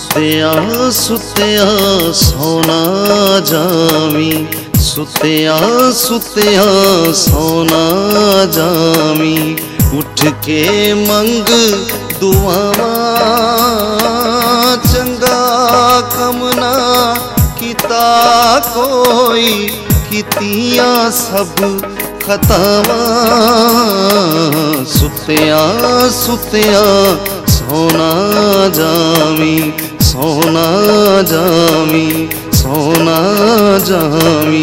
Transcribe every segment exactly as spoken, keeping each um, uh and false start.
सुत्या सुत्या सोना जावी, सुत्या सुत्या सोना जावी। उठ के मंग दुआवा चंगा कमना किता कोई, कितिया सब खतावा। सुत्या सुत्या सोना जावी, सोना जावी, सोना जावी।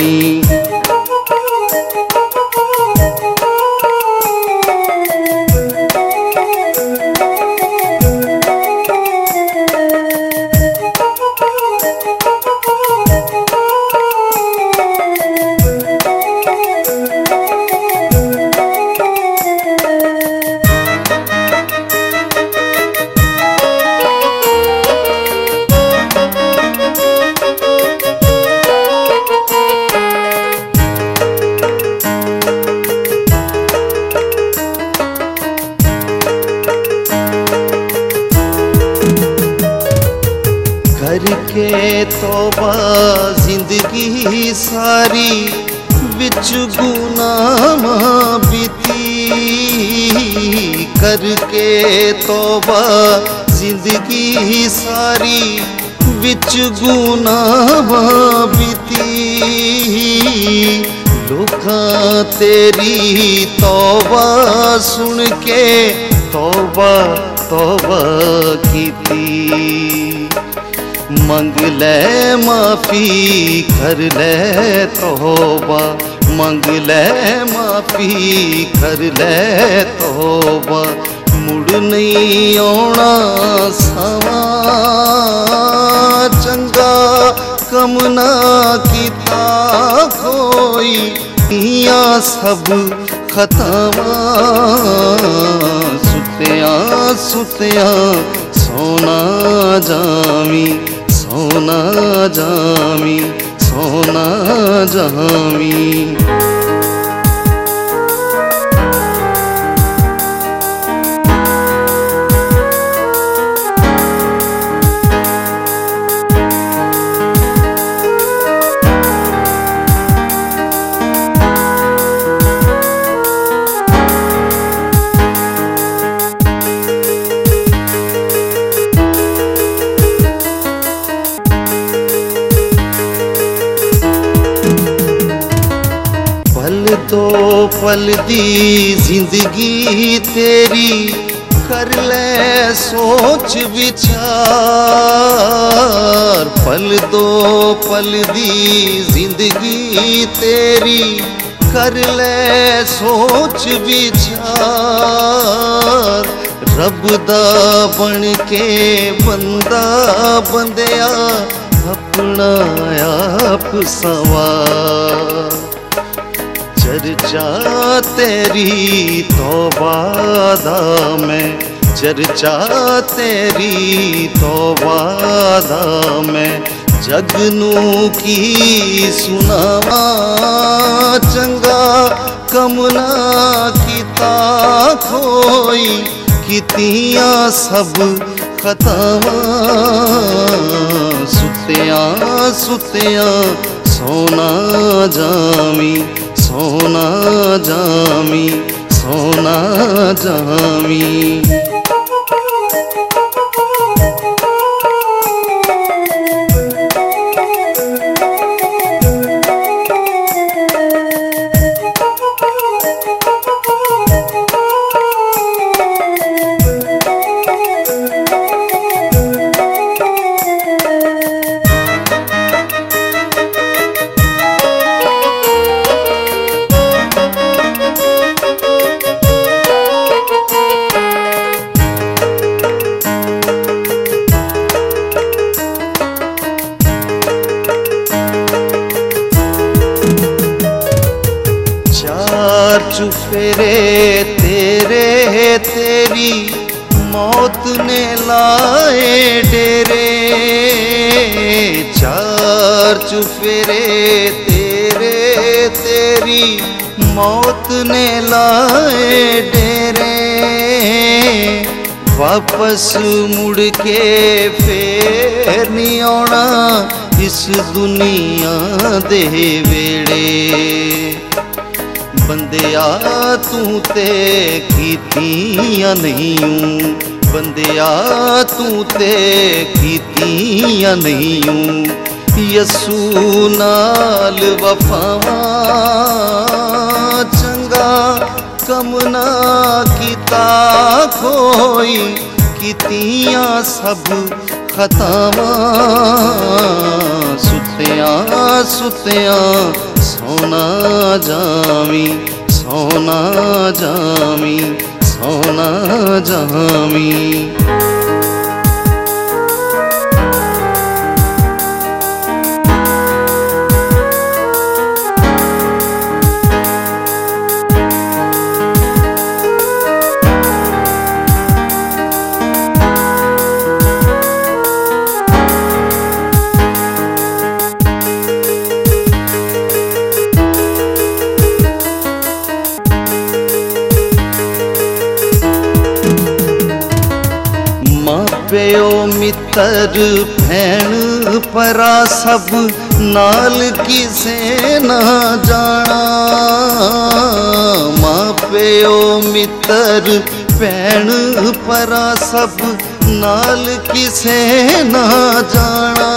करके तौबा जिंदगी सारी विच गुनाह बीती। करके तौबा जिंदगी सारी विच गुनाह बीती। लोकां तेरी तौबा सुन के तौबा तौबा कीती। मंग ले माफी कर ले तौबा, मंग ले माफी कर ले तौबा। मुड़ नहीं आना सवा चंगा कमना किता कोई, इया सब खतावा। सुत्या सुत्या सोना जावी, सोना जावी, सोना जावी। दो पल दी जिंदगी तेरी कर ले सोच विचार। पल दो पल दी जिंदगी तेरी कर ले सोच विचार। रब दा बन के बंदा बंदिया अपना आप सवार। चर्चा तेरी तौबा दा मैं, चर्चा तेरी तौबा दा मैं। जग नू की सुनावा चंगा कमना किता खोई, कितिया सब खतावा। सुत्या सुत्या सोना जावी, सोना जावी, सोना जावी। चुफेरे तेरे तेरी मौत ने लाए डेरे। चार चुफेरे तेरे तेरी मौत ने लाए डेरे। वापस मुड़ के फेर नहीं आना इस दुनिया दे वेड़े। बंदिया तू ते कीतियां नहीं हूँ, बंदिया तू ते कीतियां नहीं हूँ। यसू नाल वफावां चंगा कम ना कीता कोई, कीतियां सब खतावां। सुत्तियां सुत्तियां सोना जामी, सोना जामी, सोना जामी। प्यो मित्र भैन परा सब नाल किसे ना जाना। माँ प्यो मित्र भैन परा सब नाल किसे ना जाना।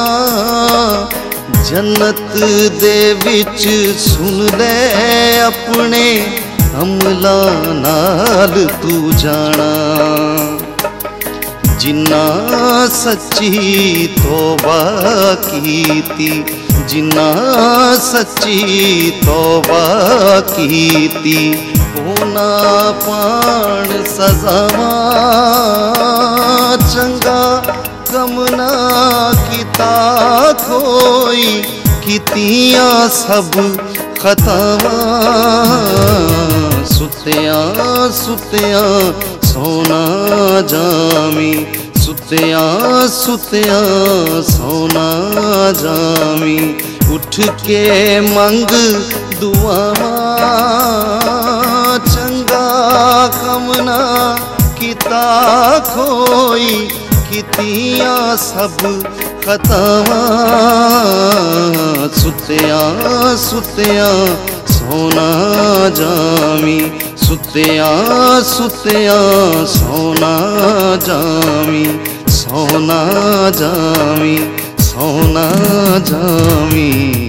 जन्नत दे विच सुन ले अपने अमला नाल तू जाना। जिन्ना सच्ची तौबा कीती, जिन्ना सच्ची तौबा कीती, होना पाण सजावां चंगा कम ना कीता कोई, कीतियां सब खतावां। सुत्तियां सुत्तियां सोना जामी, सुत्तियां सुत्तियां सोना जामी। उठ के मंग दुआवां चंगा कम ना कीता कोई, कीतियां सब खतावां। सुत्तियां सुत्तियां सोना जामी, सुत्तियां सुत्तियां सोना जामी, सोना जामी, सोना जामी।